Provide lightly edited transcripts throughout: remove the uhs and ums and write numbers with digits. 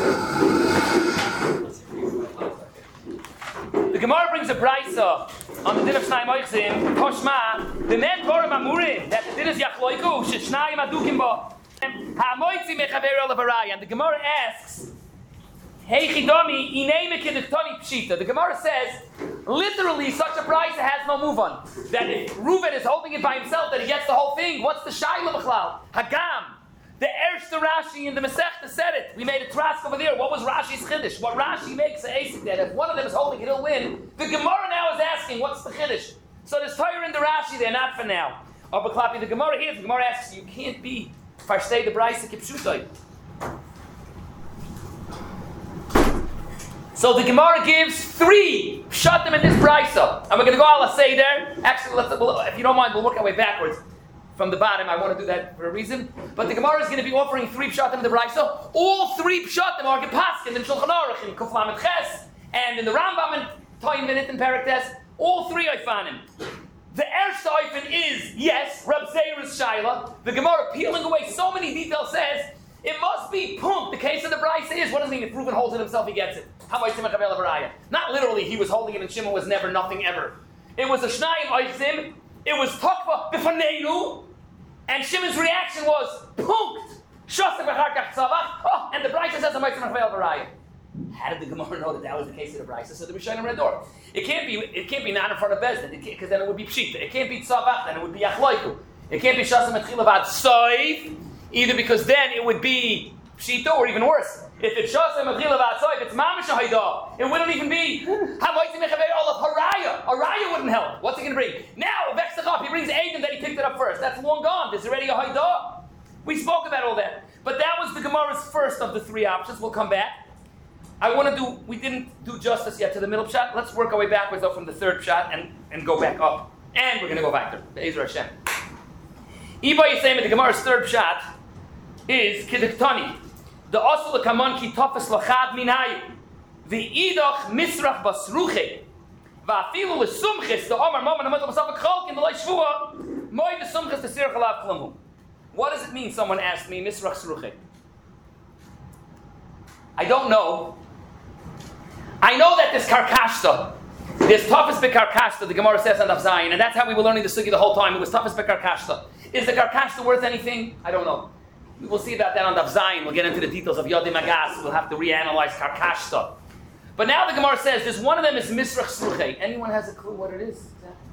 The Gemara brings a brisa on the din of Shnai Moichzim, Toshma, the men Borim Amurim, that the din is Yachloiku, Shnai Madukim Bo, HaMoitzi Mechaver Olav Araya. And the Gemara asks, Hey Chidomi, Inei Mekidiktoni Pshita. The Gemara says, literally, such a brisa has no move on. That if Reuven is holding it by himself, that he gets the whole thing, what's the Shaila B'chlal? Hagam. The Ershta Rashi in the Masechta said it. We made a trask over there. What was Rashi's Chiddush? What Rashi makes a Asik that if one of them is holding it, he'll win. The Gemara now is asking, what's the Chiddush? So there's Torah in the Rashi there, not for now. Or B'klapi, the Gemara here, the Gemara asks, you can't be Farshtei the Brisa Kipshutai. So the Gemara gives 3 Pshatim in this Brisa. And we're going to go ala Seder. Actually, if you don't mind, we'll work our way backwards. From the bottom, I want to do that for a reason. But the Gemara is going to be offering 3 pshatim in the Brisa. All 3 pshatim are gepaskin in Shulchan Aruch, in Kuf Lamed Ches, and in the Rambam, and Toyin Minit and Paraktes. All 3 I found him. The Ershta Oifen is, yes, Reb Zeir's Shaila. The Gemara, peeling away so many details, says, it must be punk. The case of the Brisa is, what does it mean? If Reuven holds it himself, he gets it. Not literally, he was holding it and Shimon was never, nothing ever. It was a Shnayim Oichzim. It was Tokva B'faneinu, and Shimon's reaction was punked. Oh, and the Brisa says how did the Gemara know that was the case of the Brisa? So the Rishonim read door. It can't be not in front of Bezdin, because then it would be Pshita. It can't be Tzavach, then it would be Yachloiku. It can't be Shasam Etchila Bad Soif, either because then it would be Pshita, or even worse. If it's Shasam Etchila Bad Soif, it's Mamash Haidah. It wouldn't even be Haraya. Haraya wouldn't help. What's he going to bring? Now, Vexachop, he brings Adam that he picked it up first. That's long gone. There's already a Haidah. We spoke about all that. But that was the Gemara's first of the 3 options. We'll come back. We didn't do justice yet to the middle shot. Let's work our way backwards though from the 3rd shot and go back up. And we're going to go back there. Be'ezer Hashem. Iba Yisayim, the Gemara's 3rd shot is Kidiktani. The Osul Kaman Ki Tofes Lachad Minayu. The Idach Misrach Basruche. Va'afilu L'Sumchis, the Omar Moman Amadal Basaf Kcholkin, the Lai Shvua, Moed the Sumchis, the Sirach Alav Klamu. What does it mean, someone asked me, Misrach Sruche? I don't know. I know that this Karkashta, this toughest Bekarkashta, the Gemara says on Daf Zayin, and that's how we were learning the Sugi the whole time. It was toughest Bekarkashta. Is the Karkashta worth anything? I don't know. We'll see about that on Daf Zayin. We'll get into the details of Yodim Agas. We'll have to reanalyze Karkashta. But now the Gemara says, this one of them is Misrach Sruche. Anyone has a clue what it is?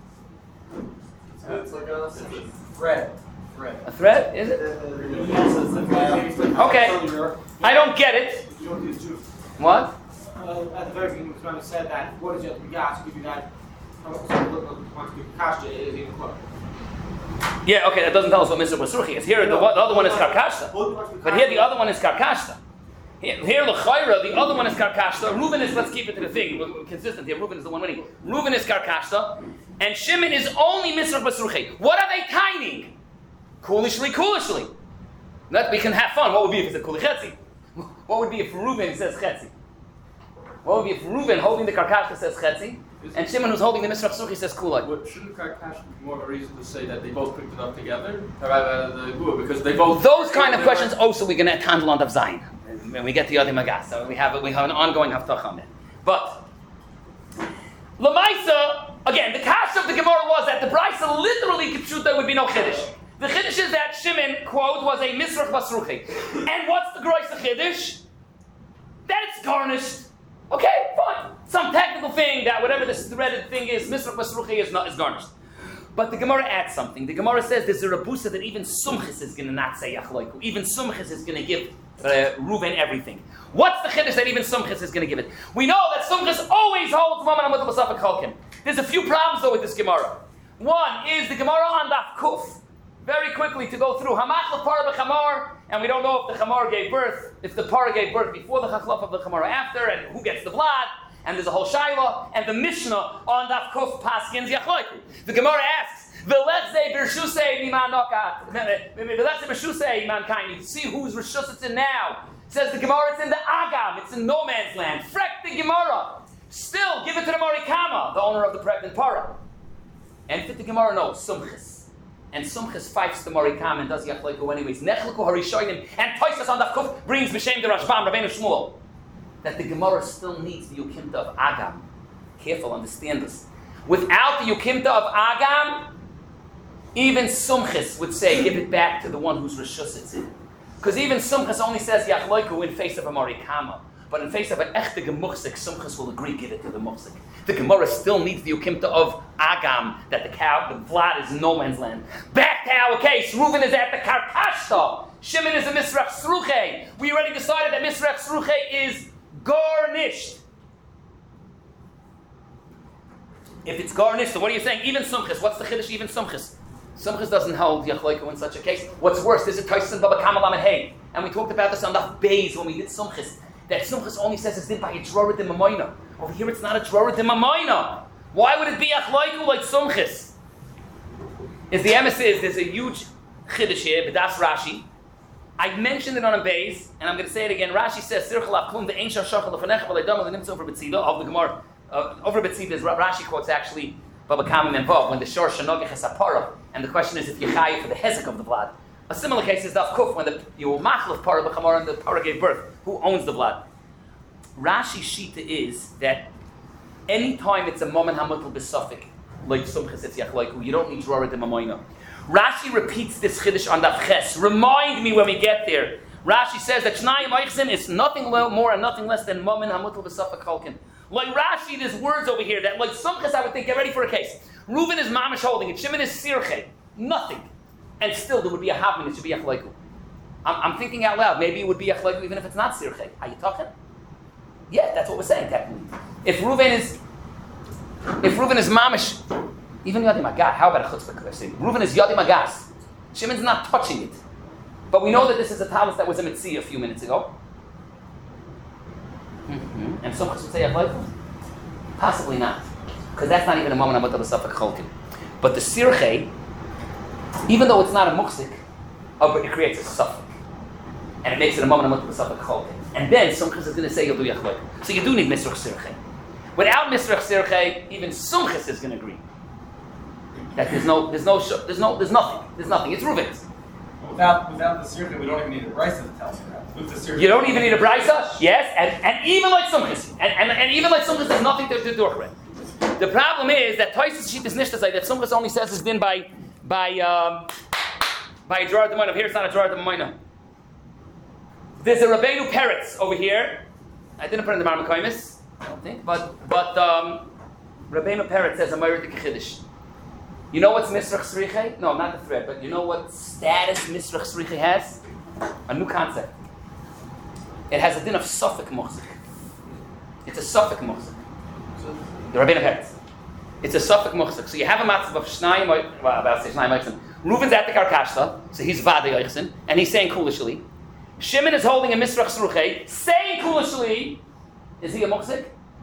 It's like a thread. A thread? Is it? Okay. I don't get it. What? At the very beginning, Usman said that what is your Yash give you that yeah, okay, that doesn't tell us what Misrach Sruche is. Here, the other one is Karkashta. But here the other one is Karkashta. Here, L'chaira, the other one is Karkashta. Reuven is, let's keep it to the thing. We're consistent here. Reuven is the one winning. Reuven is Karkashta. And Shimon is only Misrach Basruche. What are they tining? Kulishly. That we can have fun. What would be if it's a Kulichetzi? What would be if Reuven says Chetzi? What would be if Reuven holding the Karkashta says Chetzi? And Shimon who's holding the Misrach Sruche says Kulai? Shouldn't Karkashta be more of a reason to say that they both picked it up together? Because they both... Those kind of questions also we're going to handle on Daf Zayin. When we get to Yodim Agas, so we have an ongoing Haftach on it. But Lamaisa, again, the kash of the Gemara was that the Brisa literally Kipshuta would be no Chiddush. The Chiddush is that Shimon, quote, was a Misrach Basruche. And what's the Grois Chiddush? That it's garnished. Okay, fine. Some technical thing that whatever this threaded thing is, Misrach Basruche is garnished. But the Gemara adds something. The Gemara says there's a Rabusa that even Sumchis is going to not say Yachloiku. Even Sumchis is going to give Reuven everything. What's the Chiddush that even Sumchis is going to give it? We know that Sumchis always holds Maman Amud Basaf Cholkim. There's a few problems though with this Gemara. One is the Gemara on Daf Kuf. Very quickly to go through Hamach L'Para B'Chamar, and we don't know if the Chamar gave birth, if the Para gave birth before the Chachlaf of the Chamar after, and who gets the blood. And there's a whole Shaila, and the Mishnah on Daf Kuf Paskins Yachloiku. The Gemara asks, V'letzei b'rshusei miman nokat. V'letzei b'rshusei miman kaini. See whose rishus it's in now. It says the Gemara, it's in the Agam, it's in no man's land. Frek the Gemara. Still, give it to the Morikama, the owner of the pregnant para. And fit the Gemara, no, Sumchis. and Sumchis fights the Morikam and does Yachleiku anyways. Nechleku Harishonim, and Toisas on the Kuf brings B'Shem the Rashbam, Rabbeinu Shmuel, that the Gemara still needs the Yukimta of Agam. Careful, understand this. Without the Yukimta of Agam, even Sumchis would say, give it back to the one whose Rishus it's in. Because even Sumchis only says Yachleiku in face of a Morikama. But in face of an echte gemuchsik, Sumchis will agree, give it to the muchsik. The Gemara still needs the ukimta of Agam, that the Vlad is no man's land. Back to our case, Reuven is at the Karkashta. Shimon is a Misrach Sruche. We already decided that Misrach Sruche is garnished. If it's garnished, so what are you saying? Even Sumchis, what's the Chiddush even Sumchis? Sumchis doesn't hold Yachleiku in such a case. What's worse, there's a Taisus and Baba Kamal and Hay. And we talked about this on the Beis when we did Sumchis. That Sumchis only says it's did by a Drorid de Mamoina. Over here it's not a Drorid de Mamoina. Why would it be Achlaiku like Sumchis? Is the emes is there's a huge Chiddush here, B'das Rashi. I mentioned it on a base, and I'm going to say it again. Rashi says, Sirchel Avklum the Ein Shashachel Lefanech V'Leidam L'Nimtz over B'tzida of the Gemara. Over B'tzida is Rashi quotes actually Baba Kamim and Vav when the Shor Shanogich is Apara, and the question is if you're chayiv for the hezek of the Vlad. A similar case is Daf Kuf, when you were machlef para b'chamor and the para gave birth. Who owns the blood? Rashi's shita is that any time it's a moment hamutal b'safik, like Sumchis it's Yachleiku, you don't need Drora de Mamoina. Rashi repeats this chiddush on Daf Ches. Remind me when we get there. Rashi says that Shnayim Eichzim is nothing more and nothing less than moment hamutal b'safik cholkin. Like Rashi, there's words over here that like Sumchis I would think, get ready for a case. Reuven is mamish holding it, Shimon is sirche. Nothing. And still, there would be a havmin, it should be Yachleiku. I'm thinking out loud, maybe it would be Yachleiku even if it's not Sirche. Are you talking? Yeah, that's what we're saying, technically. If Reuven is Mamish, even Yadim Agas, how about a chutzpah? Because I say, Reuven is Yadim Agas. Shimon's not touching it. But we know that this is a talis that was a Mitzvah a few minutes ago. Mm-hmm. And some would say Yachleiku? Possibly not. Because that's not even a moment about the Safak Cholkin. But the Sirche, even though it's not a muksik, it creates a suffix. And it makes it a moment of suffix cholkin. And then Sumchis is going to say you'll do Yachleiku. So you do need Misrach Sirche. Without Misrach Sirche, even Sumchis is going to agree. That there's nothing. It's Reuven's. Without the Sirche, we don't even need a brisa to tell us that. With the Sirche, you don't even need a brisa? Yes, and even like Sumchis. And even like Sumchis, there's nothing to do with it. The problem is that Toisus Shit is Nishtazai, that Sumchis only says it's been by a drawer of the Moina. Here it's not a drawer of the Moina. There's a Rabbeinu Peretz over here. I didn't put in the Marmakaimis, I don't think, but Rabbeinu Peretz says a Moiridik Chiddush. You know what's Misrach Sriche? No, not the thread, but you know what status Misrach Sriche has? A new concept. It has a din of Suffolk Mochzik. It's a Suffolk Mochzik. The Rabbeinu Peretz. It's a Suffolk Mochzik. So you have a matzav of Shnayim Eichsen. Reuven's at the Karkashta, so he's Vadi Eichsen, and he's saying Kulishli. Shimon is holding a Misrach Sruche, saying Kulishli. Is he a Mochzik?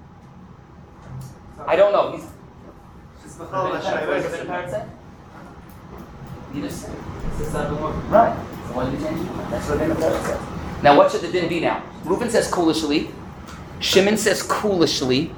I don't know. What does Rabbeinu Peretz say? You just said. Right. So why did you change it? That's what Rabbeinu Peretz says. Now what should the din be now? Reuven says Kulishli. Shimon says Kulishli.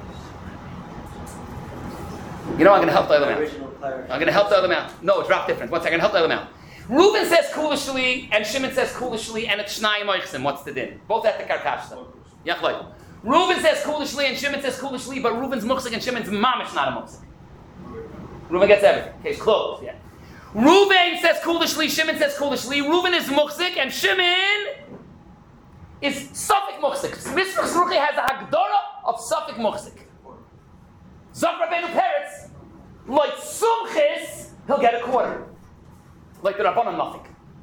You know, I'm going to help the other out. No, drop difference. One second, help the other out. Reuven says Kulishli, and Shimon says Kulishli, and it's Shnayim Eichsim. What's the din? Both at the Karkashta. Yachleiku. Reuven says Kulishli, and Shimon says Kulishli, but Reuven's Muksik and Shimon's Mamish not a Muksik. Reuven gets everything. Case closed, yeah. Reuven says Kulishli, Shimon says Kulishli. Reuven is Muksik, and Shimon is Suffolk Muksik. Misrach Sruchi has a Hagdara of Suffolk Muksik. Zok Rabbeinu Peretz, like Sumchis, he'll get a quarter. Like the Rabbanon, nothing.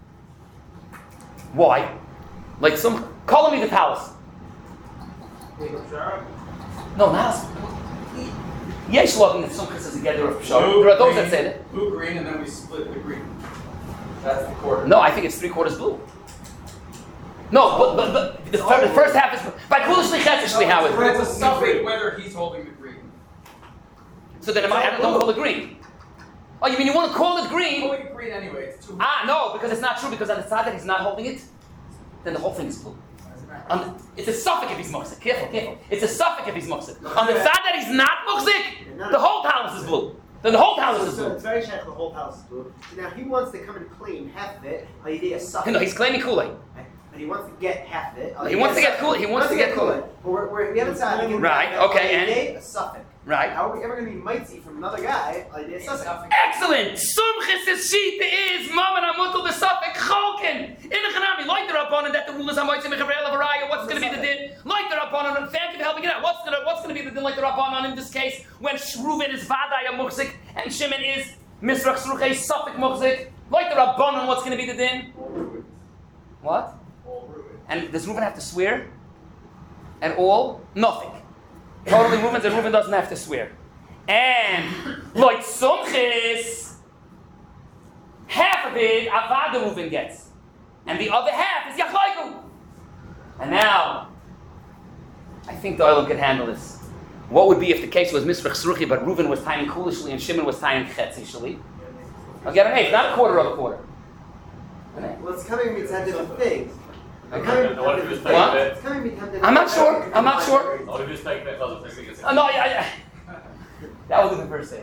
Why? Like call me the palace. No, not. Yesh looking at Sumchis as a gather of Pshar. There are those that say that. Blue, green, and then we split the green. That's the quarter. No, I think it's 3/4 blue. No, but the first half is by Kulishli Chetzishli. How is it? It's a suffix whether he's holding the green. So then I don't call it green. Oh, you mean you want to call it green? Holding it green anyway. It's too. No, because it's not true. Because on the side that he's not holding it, then the whole thing is blue. It's a suffix if he's muksik. Careful. It's a suffix if he's muksik. On the side that he's not muksik, the whole palace is blue. Then the whole house is So blue. it's very shaykh the whole house is blue. So now he wants to come and claim half of it. Idea suffix. No, he's claiming Kool-Aid. But he wants to get half of it. He wants to get Kool-Aid. He wants to get Kool-Aid. But we haven't said Right, okay, and? a suffix. Right. How are we ever going to be mitzi from another guy? Idea suffix. Excellent! Sumchis' sheet is Maman Amutul Besafik Cholkin. In the Hanami, like the Rabbanon that the rule is Hamoitzim Mechavrei Lavaraya. What's going to be the din? Like the Rabbanon, thank you for helping it out. What's going to be the din like the Rabbanon in this case when Reuven is Vadaya Muchzik and Shimon is Misrach Sruchei Safik Muchzik? Like the Rabbanon, what's going to be the din? What? And does Reuven have to swear? At all? Nothing. Totally Reuven, and Reuven doesn't have to swear. And like Sumchis, half of it Avada Reuven gets, and the other half is Yachleiku. And now, I think the Olam can handle this. What would be if the case was Misrach Sruchi, but Reuven was tying Kulishly and Shimon was tying Chetzishly? I'll get an eighth, not a quarter of a quarter. Well, it's coming to have different things. What? It's coming to have different I'm not sure. I'm not sure. Or if you just take that other thing, it's No, that was a good verse.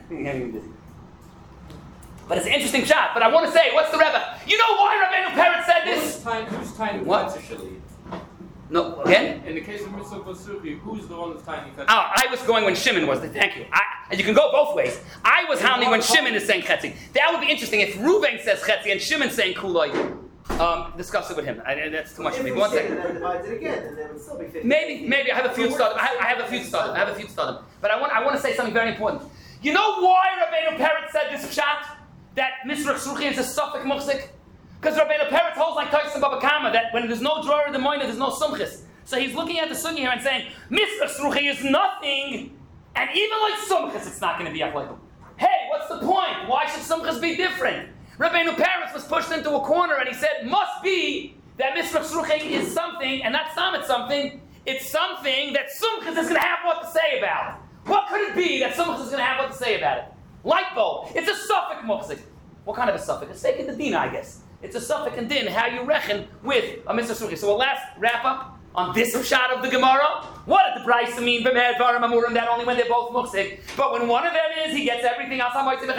But it's an interesting shot. But I want to say, what's the Rebbe? You know why Rabbeinu Peretz said this? Who's tying What? Chetzishly? No, again? In the case of Mitzvah Kosuchi, who's the one that's tying Chetzishly? Oh, I was going when Shimon was. Thank you. And you can go both ways. I was handling when Shimon is saying Chetzi. That would be interesting if Reuven says Chetzi and Shimon saying Kuloi. Discuss it with him. That's too much for me. If One we say second. and then divides it again, and then it would still be 50. Maybe I have a few studies. I have a few studies. But I want to say something very important. You know why Rabbeinu Peretz said this pshat that Misrach Sruchi is a Suffolk Muchzik? Because Rabbeinu Peretz holds like Toys and Baba Kama that when there's no drawer in the moina, there's no sumchis. So he's looking at the sugi here and saying Misrach Sruchi is nothing, and even like sumchis, it's not going to be achleikum. Hey, what's the point? Why should sumchis be different? Rabbeinu Peretz was pushed into a corner and he said, must be that Misrach Sruchi is something, and not some it's something. It's something that sumchis is going to have what to say about it. What could it be that sumchis is going to have what to say about it? Light bulb. It's a suffix muchzik. What kind of a suffix? A stake in the din, I guess. It's a suffix in din, how you reckon with a Misrach Sruchi. So a last wrap up on this shot of the Gemara. What did the Brisa mean? B'med varim amurim, that only when they're both muchzik. But when one of them is, he gets everything else.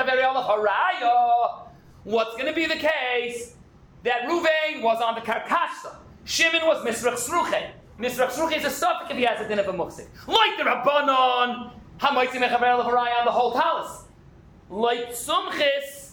What's going to be the case? That Reuven was on the Karkashta. Shimon was Misrach Sruchi. Misrach Sruchi is a suffix if he has a din of a muchzik. Like the Rabbanon, Hamaitzi Mechaver Levaraya on the whole talis. Like Sumchis,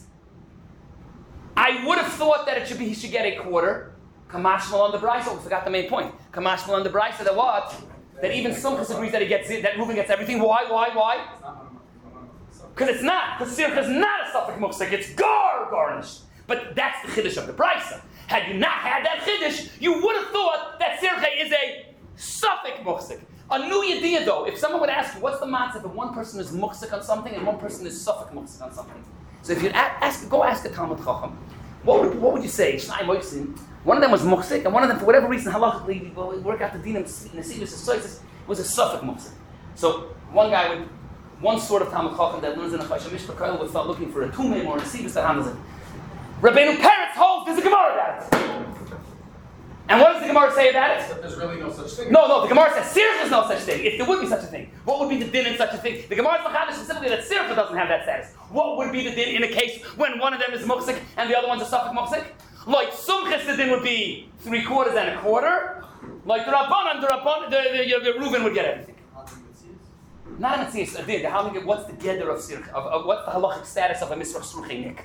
I would have thought that he should get a quarter. Kamashmal on the Brisa, we forgot the main point. Kamashmal on the Brisa, that what? That even Sumchis agrees that that Reuven gets everything. Why? Because it's not. Because Sircha is not a suffix muchzik. It's garnished. But that's the chiddush of the Brisa. Had you not had that chiddush, you would have thought that Sircha is a suffix muchzik. A new idea, though, if someone would ask you, what's the matzah if one person is muchzik on something and one person is suffix muchzik on something? So if you go ask a Talmud Chacham, what would you say? One of them was muchzik, and one of them, for whatever reason, halachically, we work out the din and the was a suffix muchzik. So one sort of Talmud Chacham that learns in a Chayshah Mishpah Koil would start looking for a tumim or a sivus that handles it. Rabbeinu Peretz holds there's a Gemara about it. And what does the Gemara say about it? There's really no such thing. No, the Gemara says Sircha is no such thing. If there would be such a thing, what would be the din in such a thing? The Gemara is machadish specifically that Sircha doesn't have that status. What would be the din in a case when one of them is muchzik and the other one's a suffix muchzik? Like Sumchis, the din would be 3/4 and a quarter. Like the Rabbanan, the Reuven would get everything. Not a Metzias, a din. What's the gather of Sircha? What's the halachic status of a Misrach Sruchi?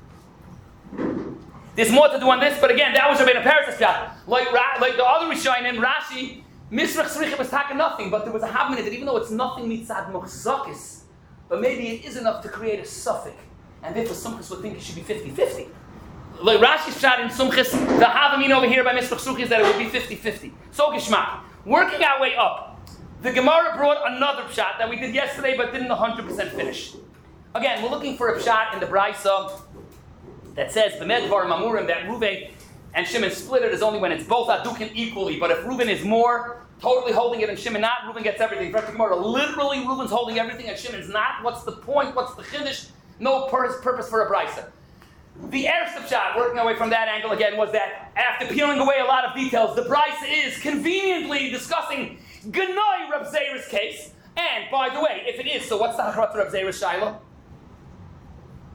There's more to do on this, but again, that was Rabbeinu Peretz's shot. Like the other Rishonim, Rashi, Misrach Sruchi was talking nothing, but there was a havminah that even though it's nothing mitzad muchzakis, but maybe it is enough to create a suffix, and therefore Sumchis would think it should be 50-50. Like Rashi's shot in Sumchis, the havminah over here by Misrach Sruchi is that it would be 50-50. So Gishmak, working our way up, the Gemara brought another shot that we did yesterday, but didn't 100% finish. Again, we're looking for a shot in the Brisa that says B'med Varim Amurim that Reuven and Shimon split it is only when it's both adukim equally. But if Reuven is more, totally holding it, and Shimon not, Reuven gets everything. Literally, Reuven's holding everything and Shimon's not. What's the point? What's the chiddush? No purpose for a brisa. The Erev shot, working away from that angle again, was that after peeling away a lot of details, the brisa is conveniently discussing Gnoi Reb Zera's case. And by the way, if it is, so what's the hachrat Reb Zera's shaila?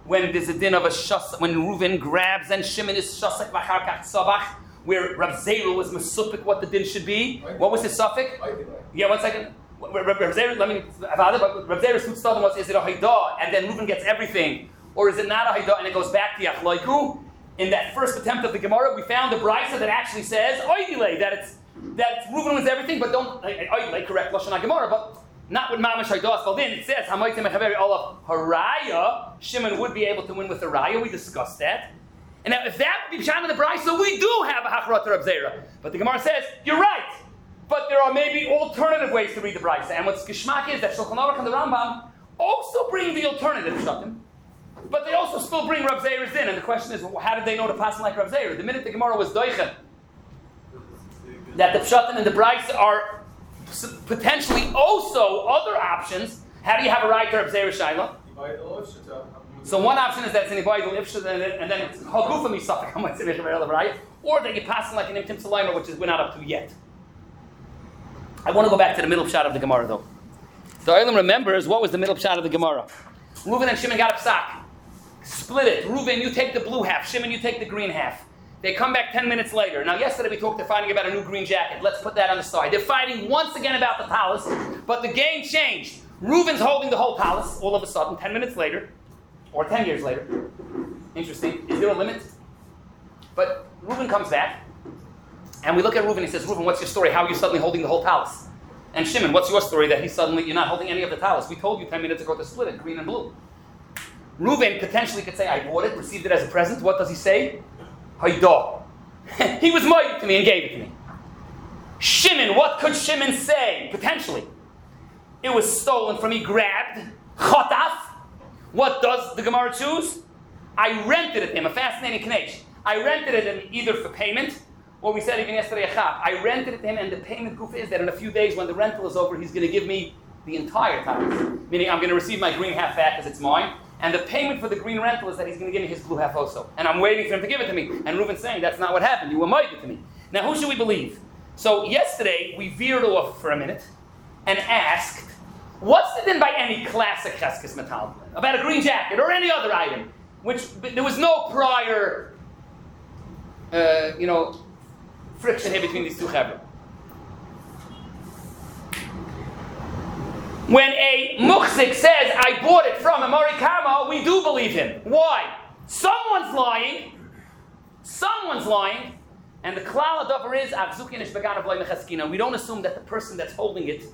when there's a din of a shas, when Reuven grabs and Shimon is shasek v'charkach tzavach, where Rav Zera was mesupik what the din should be. What was his suffix? Yeah, 1 second. Rav Zera, let me about it. But Rav Zera's food stuff was: is it a haidah and then Reuven gets everything, or is it not a haidah and it goes back to Yachloiku? In that first attempt of the Gemara, we found a brisa that actually says oidile that Reuven wins everything, but don't oidile correct lashon Gemara, but not with mamash haidah. Well, then it says hamaytim echaveri olav haraya. Shimon would be able to win with the raya. We discussed that. And now, if that would be Pshat in the brisa, we do have a hachrata Rav Zera. But the Gemara says you're right. But there are maybe alternative ways to read the brisa. And what's geschmack is that Shulchan Aruch and the Rambam also bring the alternative pshatim. But they also still bring Rav Zera's in, and the question is, well, how did they know to pass like Rav Zera? The minute the Gemara was doichen, that the pshatim and the brisa are potentially also other options. How do you have a right to Rav Zera Shaila? So one option is that it's an Ibayidul Ifshad, and then it's Hagufa Misafik, or that you pass like an Imtim Salaima, which is we're not up to yet. I want to go back to the middle pshat of the Gemara, though. The Olam remembers what was the middle pshat of the Gemara. Reuven and Shimon got a psak. Split it. Reuven, you take the blue half. Shimon, you take the green half. They come back 10 minutes later. Now, yesterday we talked, they're fighting about a new green jacket. Let's put that on the side. They're fighting once again about the talis, but the game changed. Reuven's holding the whole talis all of a sudden, 10 minutes later, or 10 years later. Interesting. Is there a limit? But Reuven comes back, and we look at Reuven, he says, Reuven, what's your story? How are you suddenly holding the whole talis? And Shimon, what's your story that you're not holding any of the talis? We told you 10 minutes ago to split it, green and blue. Reuven potentially could say, I bought it, received it as a present. What does he say? Haidah. He was mighty to me and gave it to me. Shimon, what could Shimon say? Potentially. It was stolen from me, grabbed. Chotaf. What does the Gemara choose? I rented it him, a fascinating knech. I rented it him either for payment, or we said even yesterday, I rented it to him, and the payment goof is that in a few days when the rental is over, he's going to give me the entire time. Meaning I'm going to receive my green half back because it's mine. And the payment for the green rental is that he's going to give me his blue half also. And I'm waiting for him to give it to me. And Reuven's saying, that's not what happened. You were mighty to me. Now, who should we believe? So yesterday, we veered off for a minute and asked, what's the din by any classic cheskes metal? About a green jacket or any other item, which there was no prior, friction here between these two chevra. When a muhzik says, I bought it from a Mori Kama, we do believe him. Why? Someone's lying, and the klal adavar is, we don't assume that the person that's holding it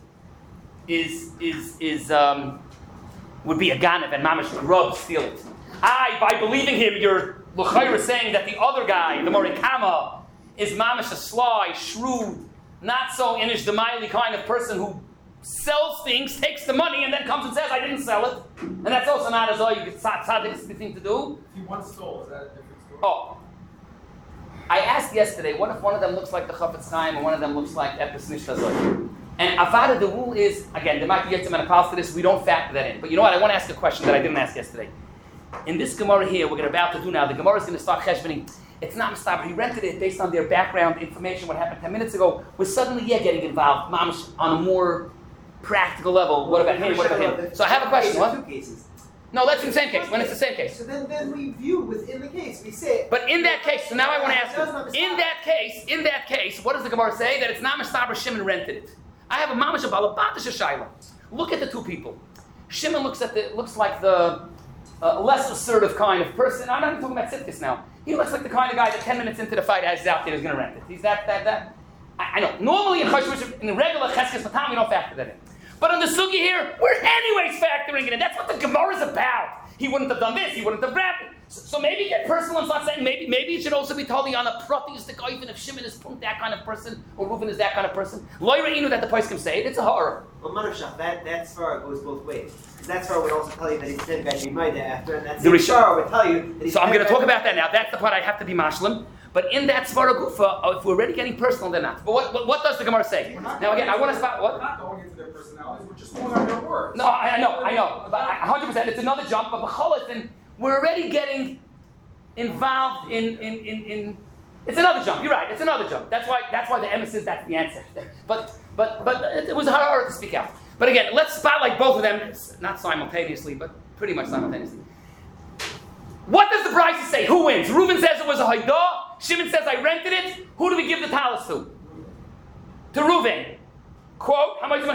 would be a ganav and mamash grub steal it. By believing him, you're l'chayra saying that the other guy, the Mori Kama, is mamash a sly, shrewd, not so inish demaili kind of person who sells things, takes the money, and then comes and says, I didn't sell it. And that's also not as all you get tzaddik thing to do. If he once stole, is that a different story? Oh. I asked yesterday, what if one of them looks like the Chafetz Chaim and one of them looks like Epis Nishtazot? And Avada, the rule is, again, there might be some menopause to this, we don't factor that in. But you know what, I want to ask a question that I didn't ask yesterday. In this Gemara here, we're about to do now, the Gemara is going to start cheshboning. It's not Mustaber. He rented it based on their background information, what happened 10 minutes ago. We're suddenly, getting involved, mamash, on a more practical level. What about him? What about him? So I have a question. What? Two cases. No, that's in the same case. When it's the same case. So then we view within the case. We say. But in that case, so now I want to ask you. In that case, what does the Gemara say? That it's not Mustaber. Shimon rented it. I have a mamash of balabatish shayla. Look at the two people. Shimon looks like the less assertive kind of person. I'm not even talking about Sitkis now. He looks like the kind of guy that 10 minutes into the fight as out there is going to rent it. He's that. I know. Normally in the regular cheskes matam, we don't factor that in. But on the sugi here, we're anyways factoring it in. That's what the Gemara is about. He wouldn't have done this. He wouldn't have wrapped it. So maybe get personal and start saying maybe it should also be totally on a protheistic even if Shimon is that kind of person or Reuven is that kind of person. Loy re'inu that the place can say it. It's a horror. Well, Manavshach, that svara goes both ways. That svara would also tell you that he's sent back to Maida after, and that svara would tell you that he's. So I'm going to talk about that now. That's the part I have to be mashlim. But in that svara gufa, if we're already getting personal, they're not. But what does the Gemara say? Now again, I want to spot what. We're not going into their personalities. We're just going on their words. No, I know. But 100%. It's another jump. But b'choletin, we're already getting involved in. It's another jump. You're right. It's another jump. That's why the emes is that's the answer. But it was hard to speak out. But again, let's spotlight both of them, not simultaneously, but pretty much simultaneously. What does the Brisa say? Who wins? Reuven says it was a Haidah. Shimon says I rented it. Who do we give the talis to? To Reuven. Quote,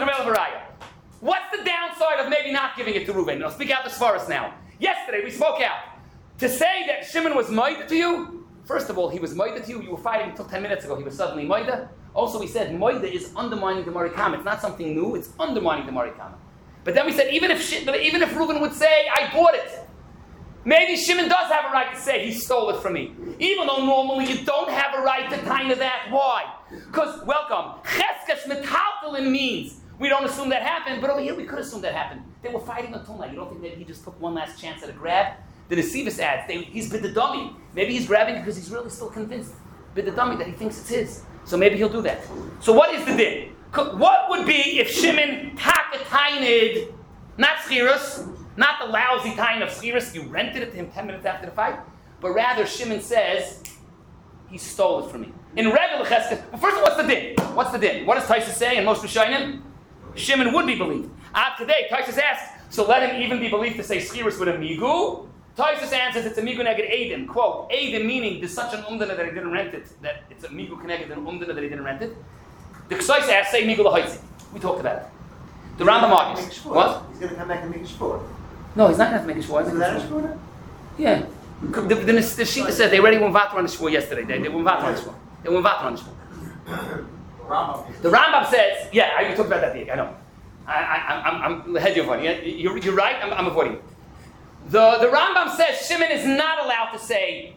what's the downside of maybe not giving it to Reuven? I'll speak out the Svaras now. Yesterday we spoke out. To say that Shimon was Maida to you, first of all, he was Maida to you. You were fighting until 10 minutes ago. He was suddenly Maida. Also, we said Maida is undermining the Marikam. It's not something new. It's undermining the Marikam. But then we said even if Reuven would say, I bought it, maybe Shimon does have a right to say he stole it from me. Even though normally you don't have a right to kind of that. Why? Because, welcome, Cheskes Metaltalin means we don't assume that happened, but over here we could assume that happened. They were fighting until now. You don't think maybe he just took one last chance at a grab? The Nesivus adds, he's bid the dummy. Maybe he's grabbing because he's really still convinced, bid the dummy, that he thinks it's his. So maybe he'll do that. So what is the din? What would be if Shimon takatainid, not schirus, not the lousy time of schirus, you rented it to him 10 minutes after the fight, but rather Shimon says, he stole it from me. In regular cheskes, well, first of all, what's the din? What's the din? What does Taisa say in most Rishonim? Shimon would be believed. Today, Taisa asks, so let him even be believed to say schirus with a migu? Taisa answers it's a migu neged Eidim. Quote, Eidim meaning there's such an umdana that he didn't rent it, that it's a migu connected an umdana that he didn't rent it. The Ksais asks, say migu lahaitzi. We talked about it. The Rambam argues. What? He's going to come back and make a shvur. No, he's not going to have to make a shvur. Is that a shvur? Yeah. The Shita said they already went vater on the shvur yesterday. They went vater on the shvur. They went vater on the shvur. The Rambam says, yeah, we talked about that the I know. I'm ahead of you. You're right, I'm avoiding it. The Rambam says Shimon is not allowed to say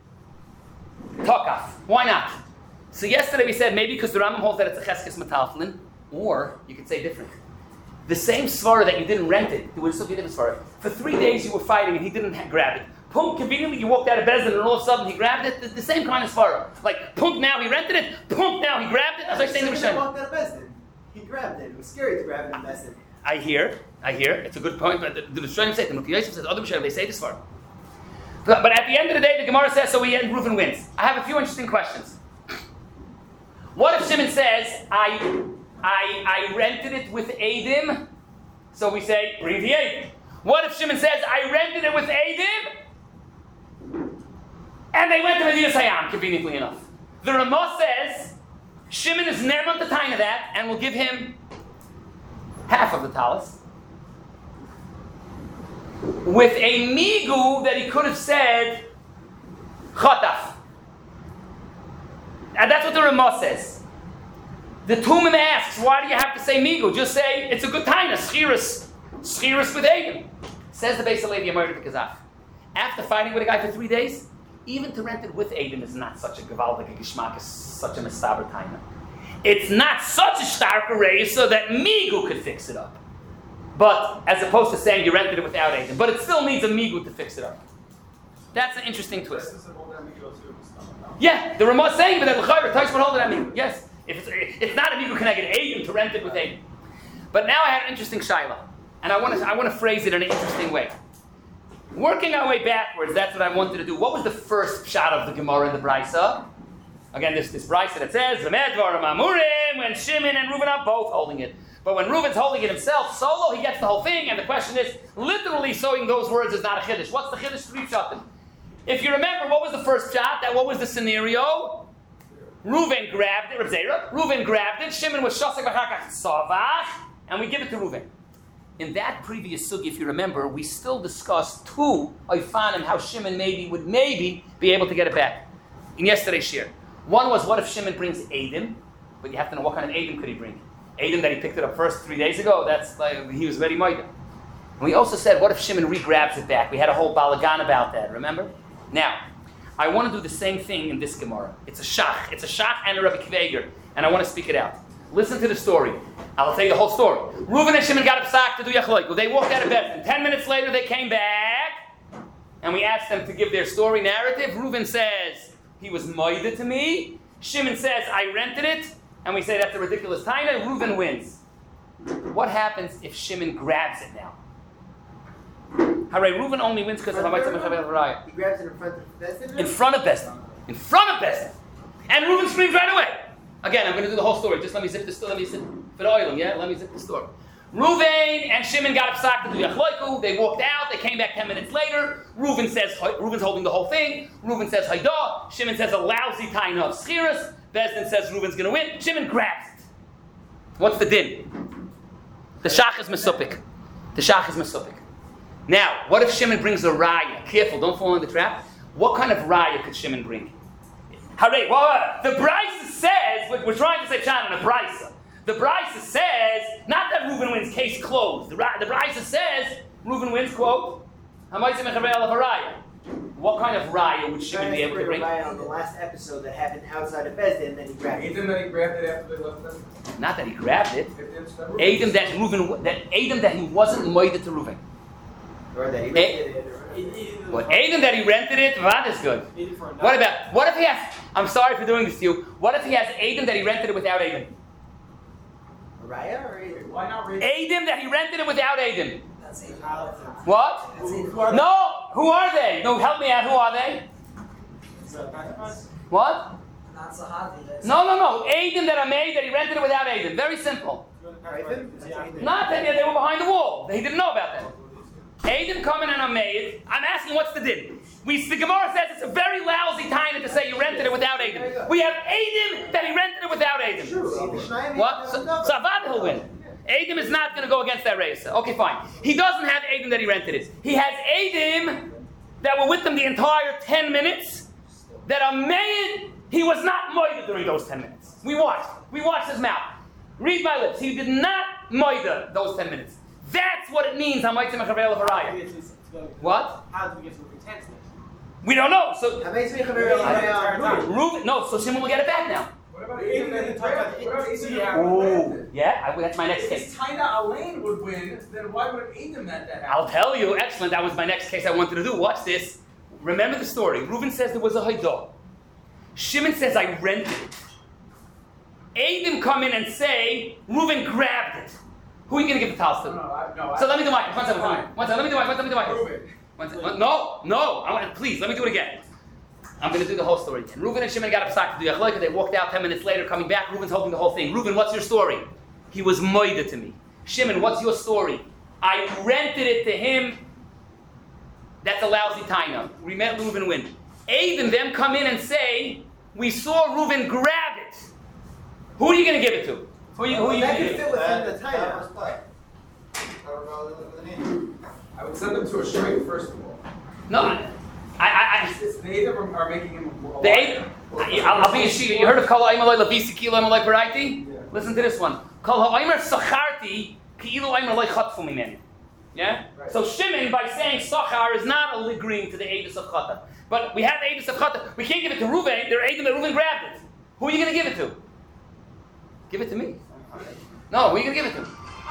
Tokaf. Why not? So yesterday we said maybe because the Rambam holds that it's a Cheskes Metalflin, or you could say different. The same svara that you didn't rent it, there would still be a different svara. For 3 days you were fighting and he didn't grab it. Punk, conveniently you walked out of Bezdin and all of a sudden he grabbed it. The same kind of svara. Like Punk now he rented it, Punk now he grabbed it. As I was saying to He walked out of Bezdin. He grabbed it. It was scary to grab it in Bezdin. I hear. It's a good point, but the Rishonim say, the Mukhi Yosef says, other Rishonim, they say this svara. But at the end of the day, the Gemara says, so Reuven wins. I have a few interesting questions. What if Shimon says, I rented it with Eidim? So we say, bring the Eidim. What if Shimon says, I rented it with Eidim? And they went to Medina Sayyam, conveniently enough. The Ramah says, Shimon is never on the time of that, and will give him half of the talis. With a migu that he could have said, Chataf. And that's what the Ramah says. The Tumim asks, why do you have to say migu? Just say, it's a good time, schirus with Eidim. Says the Beis Halevi Amar to Kazaf. After fighting with a guy for 3 days, even to rent it with Eidim is not such a gevaldik geshmak, such a mistaber time. It's not such a stark array so that migu could fix it up. But, as opposed to saying you rented it without Eidim. But it still needs a migu to fix it up. That's an interesting twist. Yeah, the Ramah is saying, but that l'chayr, Taish would hold it, I mean, yes. If it's not a migu connected Eidim to rent it with Eidim. But now I have an interesting shaila. And I want to phrase it in an interesting way. Working our way backwards, that's what I wanted to do. What was the first shot of the Gemara in the Brisa? Again, this Brisa that says, when Shimon and Reuven are both holding it. But when Reuven's holding it himself, solo, he gets the whole thing. And the question is, literally sewing those words is not a chiddush. What's the chiddush? 3 shatim. If you remember, what was the first shot? What was the scenario? Reuven grabbed it, Reb Zera. Reuven grabbed it. Shimon was shosek v'chakach savach. And we give it to Reuven. In that previous sugi, if you remember, we still discussed 2 oifanim, how Shimon would maybe be able to get it back. In yesterday's shir. One was, what if Shimon brings Eidim? But you have to know what kind of Eidim could he bring. Eidim that he picked it up first 3 days ago, that's like, he was very moida. And we also said, what if Shimon re-grabs it back? We had a whole balagan about that, remember? Now, I want to do the same thing in this Gemara. It's a shach. It's a shach and a Rabbi Kveger. And I want to speak it out. Listen to the story. I'll tell you the whole story. Reuven and Shimon got a psak to do yachloiku. They walked out of bed. And 10 minutes later, they came back. And we asked them to give their story narrative. Reuven says, he was moida to me. Shimon says, I rented it. And we say, that's a ridiculous taina. Reuven wins. What happens if Shimon grabs it now? Hooray, Reuven only wins because of Hamatzah Mechaber Haraya. He grabs it in front of Bezdin? In front of Bezdin. In front of Bezdin. And Reuven screams right away. Again, I'm going to do the whole story. Just let me zip the story. Let me zip for the oil, yeah? Let me zip the story. Reuven and Shimon got upset to do Yachloiku. They walked out. They came back 10 minutes later. Reuven's holding the whole thing. Reuven says Haidah. Shimon says a lousy taina of Schiras. Bezdin says Reuven's going to win. Shimon grabs it. What's the din? The shach is mesupik. The shach is mesupik. Now, what if Shimon brings a raya? Careful, don't fall in the trap. What kind of raya could Shimon bring? Hooray! Well, the Brisa says, we're trying to say Shannon, a Brisa. The Brisa says, not that Reuven wins, case closed. The Brisa says, Reuven wins, quote, Hamaitzi Mecharei Alav Haraya. What kind of raya would Shimon be able to bring? Raya on the last episode that happened outside of Bezdin, then he grabbed it. Ethan that he grabbed it after they left them? Not that he grabbed it. 15 Adam that he wasn't moided to Reuven. Or that he Eh? rented it. Well, Adam that he rented it, that is good. What if he has, I'm sorry for doing this to you, what if he has Adam that he rented it without Adam? Raya or Aiden? Why not read? Adam that he rented it without Adam. That's it. What? No! Who are they? No, help me out. Who are they? What? Not Sahavi. No. Adam that I made that he rented it without Adam. Very simple. Not that they were behind the wall. He didn't know about that. Adam coming and I made. I'm asking what's the din? The Gemara says it's a very lousy time to say you rented it without Adam. We have Adam that he rented it without Adam. What? So Avad he'll win. Adam is not going to go against that race. Okay, fine. He doesn't have Adam that he rented it. He has Adam that were with him the entire 10 minutes that are made. He was not moida during those 10 minutes. We watched his mouth. Read my lips. He did not moida those 10 minutes. That's what it means. Hamaitzi Mecharei Alav Haraya. What? How did we get to the intense? We don't know. So Reuven. no. So Shimon will get it back now. What about Ethan that he grabbed it? What about Ethan that Oh, yeah. That's my next If case. Taina Alain would win, then why would Ethan that happen? I'll tell you. Excellent. That was my next case I wanted to do. Watch this. Remember the story. Reuven says there was a haidah. Shimon says I rented it. Adam come in and say Reuven grabbed it. Who are you going to give the towels to? So let me do my case. One second. Let me do my case. No. Please, let me do it again. I'm going to do the whole story again. Reuven and Shimon got upset to do Yachloika. They walked out 10 minutes later, coming back. Reuven's holding the whole thing. Reuven, what's your story? He was moida to me. Shimon, what's your story? I rented it to him. That's a lousy taina. We met Reuven win. Adam them come in and say, we saw Reuven grab it. Who are you going to give it to? Who are you going to give it to? Within the time. I would send him to a shrink first of all. No, They either are making him a the eight. I'll be a sheet. You heard of Kol Ha'aymer Lo Labisi Kilo Ha'aymer Lo Paraiti? Listen to this one. Kol Ha'aymer Sacharti Kilo Ha'aymer Lo Chatfu Mimeni. Yeah? Right. So Shimon, by saying Sachar, is not agreeing to the Eidus of Chata. But we have the Eidus of Chata. We can't give it to Reuven. They're Eidim that Reuven grabbed it. Who are you going to give it to? Give it to me. No, who are you going to give it to?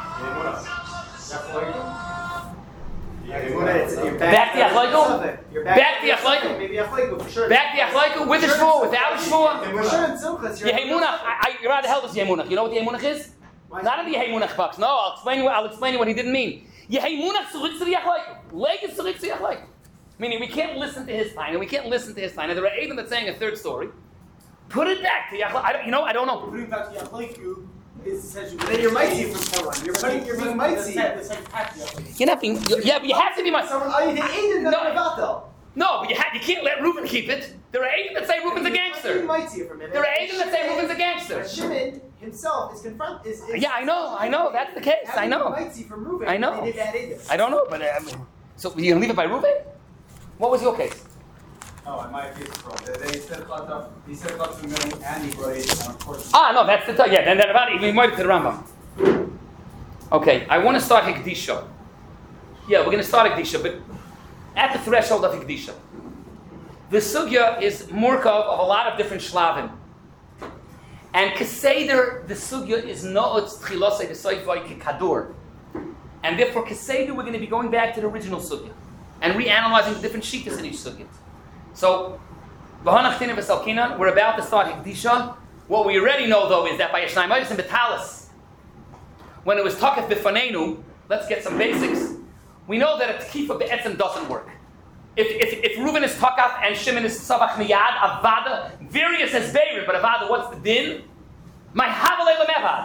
Back to Yachloiku? Back to Yachloiku? Maybe Yachloiku, for sure. Back to Yachloiku with the Shmuah, without a Shmuah? For sure in Simchas, you're Yehemunach, you're rather hell is Yehemunach. You know what Yehemunach is? Not in the Yehemunach box. No, I'll explain you what he didn't mean. Yehemunach surik to the Yachloiku. Leg is surik to Yachloiku. Meaning we can't listen to his time, and we can't listen to his time. And there are Eidim that's saying a third story. Put it back to Yachloiku. I don't know. Putting back to Yachloiku is essentially. Then you're mighty from someone. You're being mighty. You're not being. Yeah, but you have to be my. Oh, you think Aiden No. doesn't about though? No, but you can't let Reuven keep it. There are Eidim that say Reuven's a gangster. Mighty from him. There are Eidim that say Reuven's a gangster. Shimon himself is confronted. Yeah, I know. That's the case. I know. Mighty from Reuven. I know. They did that either. I don't know, but so you're gonna leave it by Reuven? What was your case? Oh, in my case, bro. They said Chataf, he said Chataf Mimeni, and he brought Ethan, and of course. No, that's the yeah. Then we might to the Rambam. Okay, I want to start Hekdisha. Yeah, we're going to start Hekdisha, but at the threshold of Hekdisha, the sugya is murkav of a lot of different shlavim, and keseder the sugya is noot tchilosei the soifai kadur, and therefore keseder we're going to be going back to the original sugya and reanalyzing the different shittas in each sugya. So, we're about to start Hekdisha. What we already know, though, is that by Yeshnaimayis and Betalis, when it was Takef B'fanenu, let's get some basics, we know that a Tkifa Be'etzem doesn't work. If Reuven is Takaf and Shimon is Tzavach Miyad, Avada, various as Beirut, but Avada, what's the din? My Havalei Lemevad.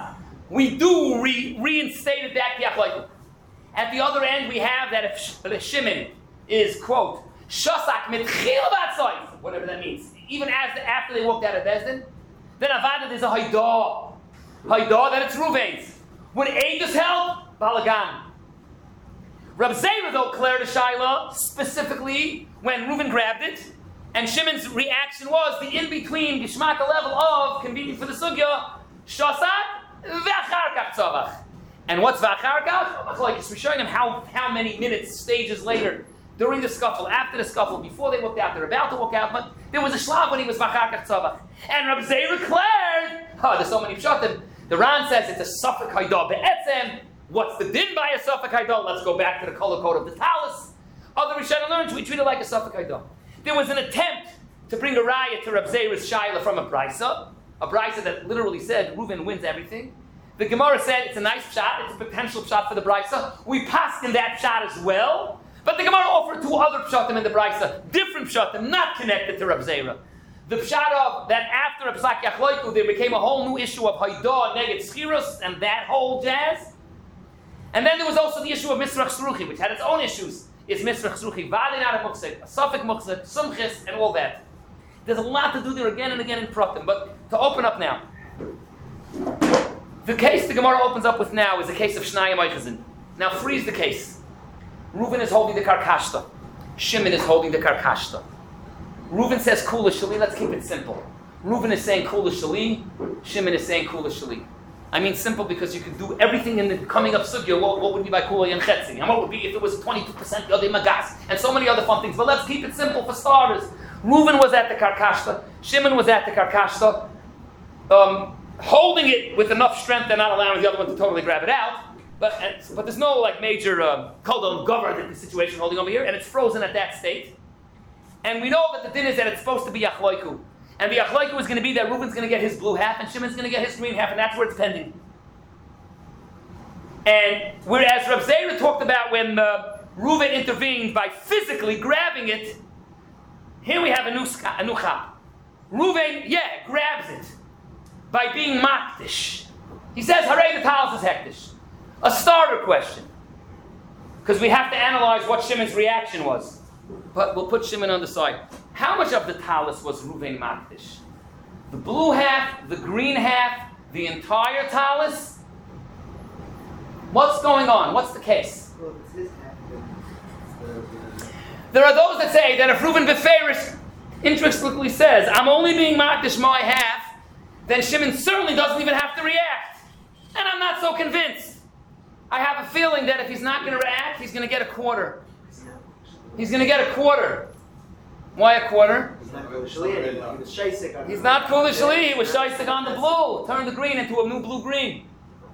we do reinstate it back to Yachloiku. At the other end, we have that if Shimon is, quote, Shosak mit chil batzoif, whatever that means, even after they walked out of Bezdin, then Avada there's a Haidah. Haidah that it's Ruvain's. Would Eidos help? Balagan. Rab Zera, though, cleared a Shaila, specifically when Reuven grabbed it, and Shimon's reaction was the in-between Gishmaka level of, convenient for the Sugya, Shosak, V'acharkach Tzavach. And what's V'acharkach? Like, we're showing them how many minutes, stages later, during the scuffle, after the scuffle, before they walked out, they're about to walk out, but there was a shlag when he was V'acharkach Tzavach. And Rab Zera declared, there's so many pshatim. The Ran says it's a Safek Haidah Be'etzem. What's the din by a Safek Haidah? Let's go back to the color code of the Talis. Other Rishonim learned we treat it like a Safek Haidah. There was an attempt to bring a raya to Rab Zera's Shaila from a brisa that literally said Reuven wins everything. The Gemara said it's a nice shot, it's a potential shot for the brisa. We passed in that shot as well, but the Gemara offered two other pshatim in the brisa, different pshatim, not connected to Rab Zera. The pshat of that after Psak Yachloiku, there became a whole new issue of Haidah, Neged Schiros, and that whole jazz. And then there was also the issue of Misrach Sruchi, which had its own issues. Is Misrach Sruchi Vadin out of Muksek, Safek Muksek, Sumchis, and all that. There's a lot to do there again and again in Pratim, but to open up now. The case the Gemara opens up with now is the case of Shnayim Eichazin. Now freeze the case. Reuven is holding the Karkashta. Shimon is holding the Karkashta. Reuven says Kula Shali, let's keep it simple. Reuven is saying Kula Shali, Shimon is saying Kula Shali. I mean simple because you could do everything in the coming up sugya. What would be by Kula and Chetzi? And what would be if it was 22% Yodei Magas? And so many other fun things. But let's keep it simple for starters. Reuven was at the Karkashta, Shimon was at the Karkashta, holding it with enough strength and not allowing the other one to totally grab it out. But there's no like major Koldon governed in the situation holding over here, and it's frozen at that state. And we know that the din is that it's supposed to be Yachloiku. And the Yachloiku is going to be that Reuven's going to get his blue half and Shimon's going to get his green half, and that's where it's pending. And whereas Reb Zera talked about when Reuven intervened by physically grabbing it, here we have a new chap. Reuven, grabs it by being makdish. He says, Harei the talis is hektish. A starter question. Because we have to analyze what Shimon's reaction was. But we'll put Shimon on the side. How much of the talis was Reuven makdish? The blue half, the green half, the entire talis? What's going on? What's the case? Well, it's his half. There are those that say that if Reuven Beferis intrinsically says, I'm only being makdish my half, then Shimon certainly doesn't even have to react. And I'm not so convinced. I have a feeling that if he's not going to react, he's going to get a quarter. He's going to get a quarter. Why a quarter? He's not Kula Shali anymore. He was Shaisik on He's not Kula Shali. He was Shaisik on the blue. Turned the green into a new blue-green.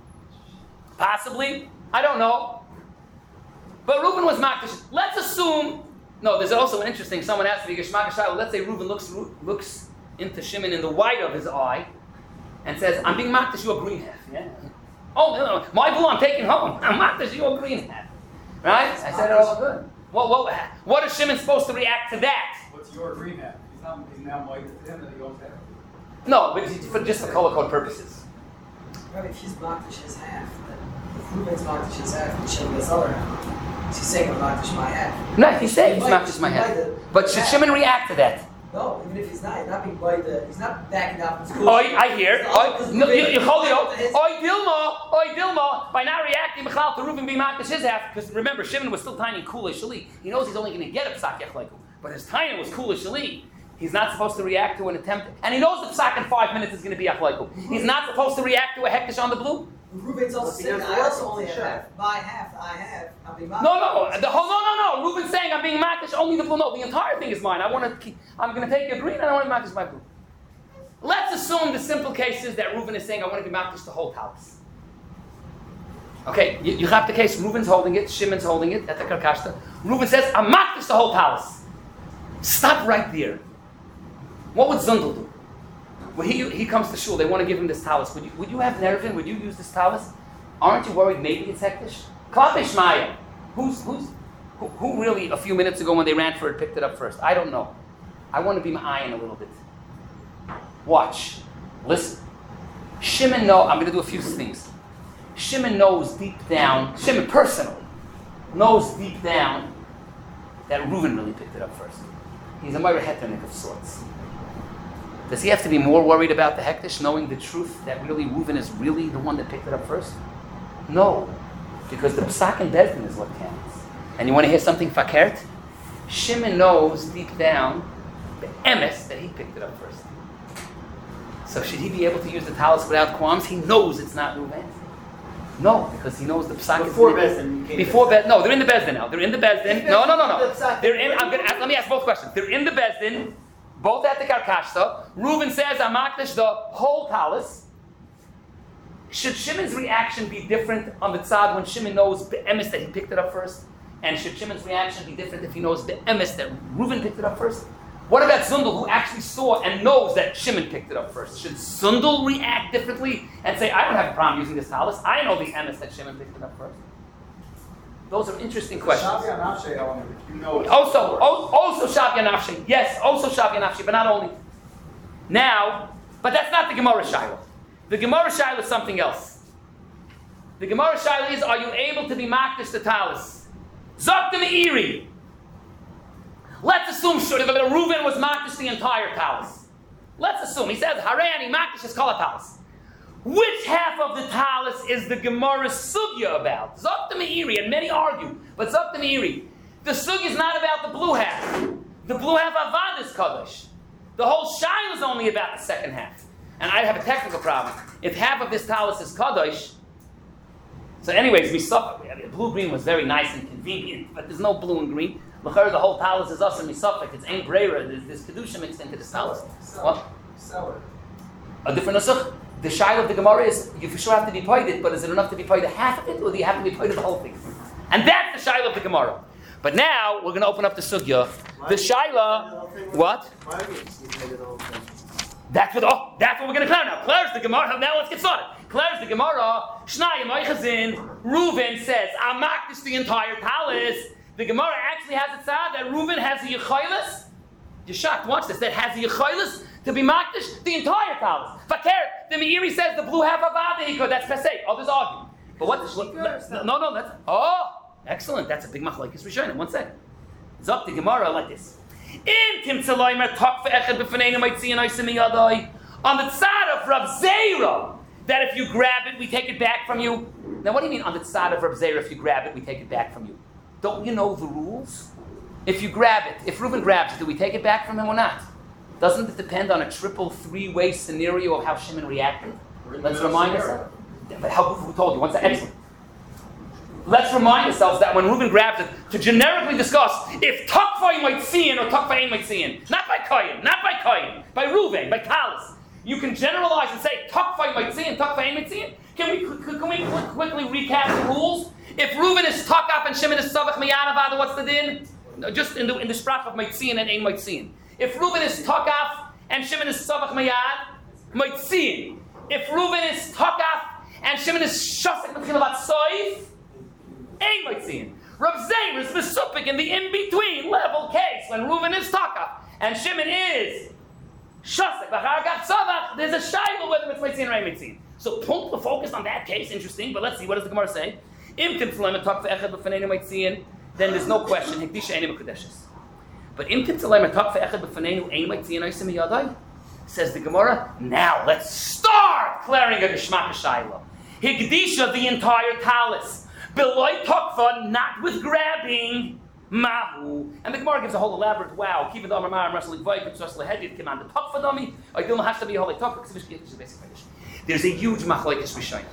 Possibly. I don't know. But Reuven was makdish. Let's assume... No, there's also an interesting... Someone asked me, let's say Reuven looks into Shimon in the white of his eye and says, I'm being makdish you a green half. Yeah? Oh, no, my blue I'm taking home. I'm makdish you a green half. Right? I said it all good. What is Shimon supposed to react to that? What's your green hat? He's now white to him that he owns that. No, but just for color code purposes. Right, if he's makdish his half, then if Reuven's makdish his half, and Shimon his other half, he's saying I'm makdish my half. No, he's saying he's makdish my half. But should Shimon react to that? No, even if he's not being by he's not backing out from school. I hear. You hold it up. Dilma, by not reacting, Michal to Reuven being makdish his half, because remember, Shimon was still tiny Kula Shali. He knows he's only going to get a psak yachleiku, but his tiny was Kula Shali. He's not supposed to react to an attempt, and he knows the psak in 5 minutes is going to be yachleiku. He's not supposed to react to a hektish on the blue. Reuven's also saying, I also only have half. My half, I have. I'm being makdish. No. Reuven's saying I'm being makdish only the blue. No, the entire thing is mine. I'm going to take your green and I want to makdish my blue. Let's assume the simple case is that Reuven is saying I want to be makdish the whole talis. Okay, you have the case. Reuven's holding it. Shimon's holding it at the karkashta. Reuven says I'm makdish the whole talis. Stop right there. What would Zundel do? When he comes to shul, they want to give him this talis. Would you have nervin? Would you use this talis? Aren't you worried maybe it's hektish? Klape Shmaya. Who really a few minutes ago when they ran for it picked it up first? I don't know. I want to be ma'ayin a little bit. Watch. Listen. Shimon, no, I'm going to do a few things. Shimon knows deep down, Shimon personally knows deep down that Reuven really picked it up first. He's a Meir Heternik of sorts. Does he have to be more worried about the Hektish, knowing the truth that really Reuven is really the one that picked it up first? No, because the Psak and Bezdin is what counts. And you want to hear something fakert? Shimon knows deep down the emes that he picked it up first. So should he be able to use the talis without qualms? He knows it's not Reuven. No, because he knows the Psak Before is... Bezdin. Before Bezdin. No, they're in the Bezdin now. They're in the Bezdin. No. The Psak- They're in... let me ask both questions. They're in the Bezdin, both at the Karkashta. Reuven says, Amakdash, the whole talis. Should Shimon's reaction be different on the tzad when Shimon knows the emes that he picked it up first? And should Shimon's reaction be different if he knows the emes that Reuven picked it up first? What about Zundel, who actually saw and knows that Shimon picked it up first? Should Zundel react differently and say, I don't have a problem using this talis. I know the emes that Shimon picked it up first. Those are interesting questions. Shavya Nafshe element, you know it's Also Shavya Nafshi. Yes, also Shavya Nafshi, but not only. Now, but that's not the Gemara Shaila. The Gemara Shaila is something else. The Gemara Shaila is, are you able to be makdish the talis? Zok the Meiri. Let's assume that Reuven was makdish the entire talis. Let's assume. He says, Harani makdish is kol talis. Which half of the talis is the Gemara's sugya about? Zok the Meiri, and many argue, but Zok the Meiri. The sugya is not about the blue half. The blue half avad is kadosh. The whole shaila is only about the second half. And I have a technical problem. If half of this talis is kadosh, so anyways, we suffer. Blue-green was very nice and convenient, but there's no blue and green. L'chayr, the whole talis is us and we suffer. It's ain't brera. There's kedusha mixed into this talis. What? seller. A different nusach. The shaila of the Gemara is, you for sure have to be paid it, but is it enough to be paid half of it, or do you have to be paid the whole thing? And that's the shaila of the Gemara. But now, we're going to open up the sugya. The shaila, what? That's what we're going to clear now. Clears the Gemara. Now let's get started. Clears the Gemara. Shnayim Eichazin. Reuven says, I'm makdish the entire talis. The Gemara actually has it said that Reuven has a yechoilus. You're shocked. Watch this. That has a yechoilus to be makdish the entire talis. Fakir. The Meiri says the blue half of Adihiko. That's per se. Others argue. But what? No. That's excellent. That's a big machlokes rishonim. 1 second. Zok the Gemara like this. On the tzad of Rav Zera, that if you grab it, we take it back from you. Now, what do you mean on the tzad of Rav Zera, if you grab it, we take it back from you? Don't you know the rules? If you grab it, if Reuven grabs it, do we take it back from him or not? Doesn't it depend on a triple three-way scenario of how Shimon reacted? Let's remind ourselves. But who told you? What's that? Excellent. Let's remind ourselves that when Reuven grabs it, to generically discuss if Takvai might see in or Takvai might see in. Not by Kayin, by Reuven, by Talis. You can generalize and say Takvai might see in, Takvai might see in. Can we quickly recap the rules? If Reuven is Takaf and Shimon is Savach Miyad, what's the din? Just in the sprach of might see in and Ein might see in. If Reuven is Takaf and Shimon is Savach Miyad, might see in. If Reuven is Takaf and Shimon is Shasek Mechilavat Soif, Ein might see in. Rav Zera is Mesupik in the in-between level case when Reuven is Takaf and Shimon is Shasek B'Charagach Tzavach. There's a shayla whether it's might see in or Ein might see in. So we're focused on that case. Interesting, but let's see. What does the Gemara say? Im Tintzalem Takaf Echad B'Fanenu might see in. Then there's no question. Hekdisha Einim Kodeshes. But Im Tintzalem Takaf Echad B'Fanenu Ein might see in Oisim Yadai. Says the Gemara. Now let's start clearing a Geshmak Shayla. Hekdisha the entire talis. Beloy Tokfa, not with grabbing, Mahu. And the Gemara gives a whole elaborate wow. Kiva the Amar Ma'am Rasalik Vaik, it's Rasalik Hedid, command the Tokfa dummy. I don't have to be a holy Tokfa, because it's basic finish. There's a huge machlokes rishonim.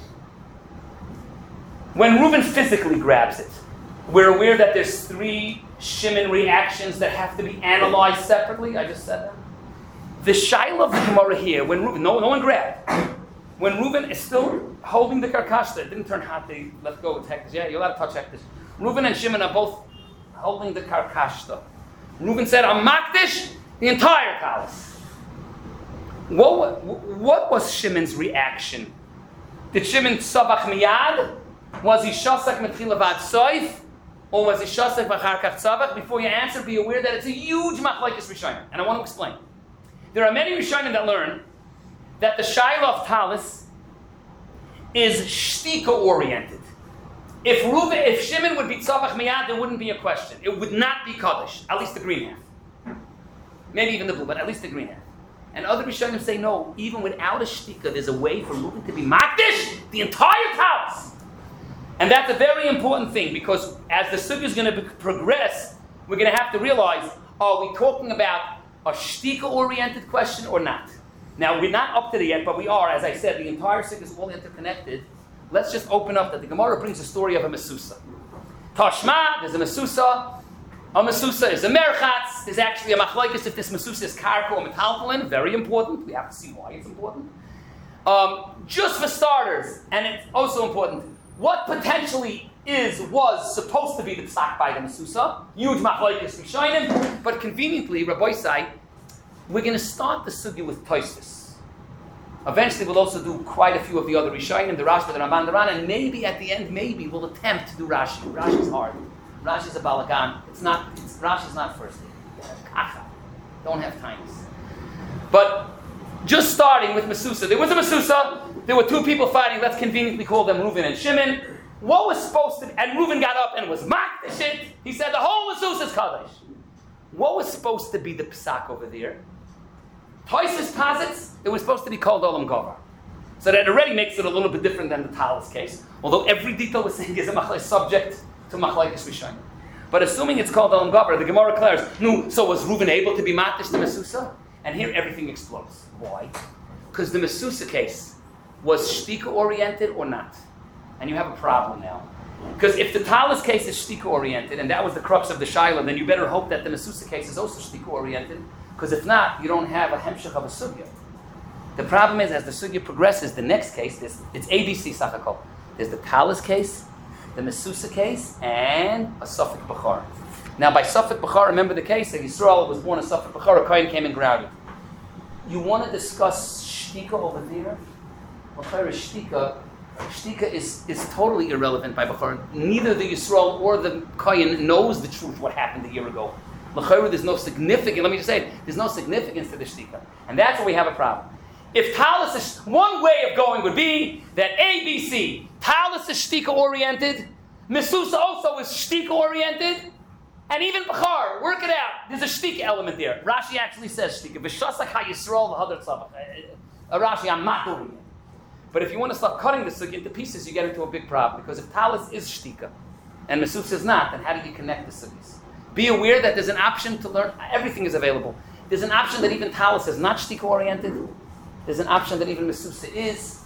When Reuven physically grabs it, we're aware that there's 3 Shimon reactions that have to be analyzed separately. I just said that. The shaila of the Gemara here, when Reuven, no one grabbed. When Reuven is still holding the karkashta, it didn't turn hot, they let go with hektish. Yeah, you're allowed to touch hektish. Reuven and Shimon are both holding the karkashta. Reuven said, I'm makdish the entire talis. What was Shimon's reaction? Did Shimon tzavach miyad? Was he shasek metchila vad soif? Or was he shasek v'charkach tzavach? Before you answer, be aware that it's a huge machlokes rishonim. And I want to explain. There are many rishonim that learn that the shaila of talis is shtika oriented. If Shimon would be tzavach miyad, there wouldn't be a question. It would not be kaddish, at least the green half. Maybe even the blue, but at least the green half. And other Rishonim say no, even without a shtika, there's a way for Reuven to be makdish the entire house. And that's a very important thing, because as the sugya is going to progress, we're going to have to realize, are we talking about a shtika-oriented question or not? Now, we're not up to it yet, but we are. As I said, the entire sugya is all interconnected. Let's just open up that the Gemara brings a story of a mesusa. Tashma, there's a mesusa. A mesusa is a merchatz. There's actually a machlokes if this mesusa is karka or metaltalin. Very important. We have to see why it's important. Just for starters, and it's also important, what potentially was supposed to be the psak by the mesusa. Huge machlokes rishonim, but conveniently, Rabbi Sai, we're going to start the sugya with Tosfos. Eventually, we'll also do quite a few of the other rishonim, the Rashba, the Ramban, the Ran, and maybe at the end, we'll attempt to do Rashi. Rashi's hard. Rashi's a balagan. Rashi's not first. Kacha. Don't have time. But just starting with mesusa, there was a mesusa. There were two people fighting. Let's conveniently call them Reuven and Shimon. What was supposed to? And Reuven got up and was mocked the shit. He said the whole mesusa is kaddish. What was supposed to be the psak over there? Tosfos posits it was supposed to be called Olam Gavar. So that already makes it a little bit different than the Talis case. Although every detail we're saying is a subject to machlokes rishonim. But assuming it's called Olam Gavar, the Gemara declares, no, so was Reuven able to be matish the mesusa? And here everything explodes. Why? Because the mesusa case was shtika oriented or not? And you have a problem now. Because if the Talis case is shtika oriented, and that was the crux of the Shaila, then you better hope that the mesusa case is also shtika oriented. Because if not, you don't have a hemshech of a sugya. The problem is, as the sugya progresses, the next case, it's ABC sachakol. There's the Talis case, the mesusa case, and a Safek Bechar. Now, by Safek Bechar, remember the case that Yisrael was born a Safek Bechar, a Kohen came and grabbed it. You want to discuss shtika over there? Bechar is shtika is totally irrelevant by Bechar. Neither the Yisrael or the Kohen knows the truth what happened a year ago. There's no significance, let me just say it, there's no significance to the shtika. And that's where we have a problem. If Talis is, one way of going would be that ABC, Talis is shtika oriented, mesusa also is shtika oriented, and even Bechar, work it out. There's a shtika element there. Rashi actually says shtika. V'shasak ha-Yisrael v'hadar tzavach. Rashi, I'm not doing it. But if you want to start cutting the sugya into pieces, you get into a big problem. Because if Talis is shtika, and mesusa is not, then how do you connect the sugyas? Be aware that there's an option to learn. Everything is available. There's an option that even Talis is not shtika oriented. There's an option that even mesusa is.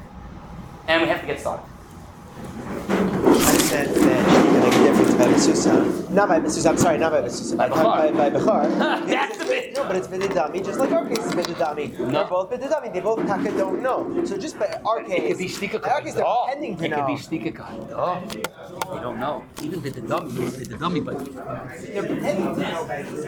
And we have to get started. I said that shtika make a difference by mesusa. Not by mesusa, I'm sorry, not by mesusa. By Bechar. That's the bit. No, but it's bididami, just like our case is bididami. No. They're both bididami. They both taka don't know. So just by our case, It could be shtika by our case, they're pretending to know. It could be shtika. You don't know. Even the dummy, but They're pretending to know.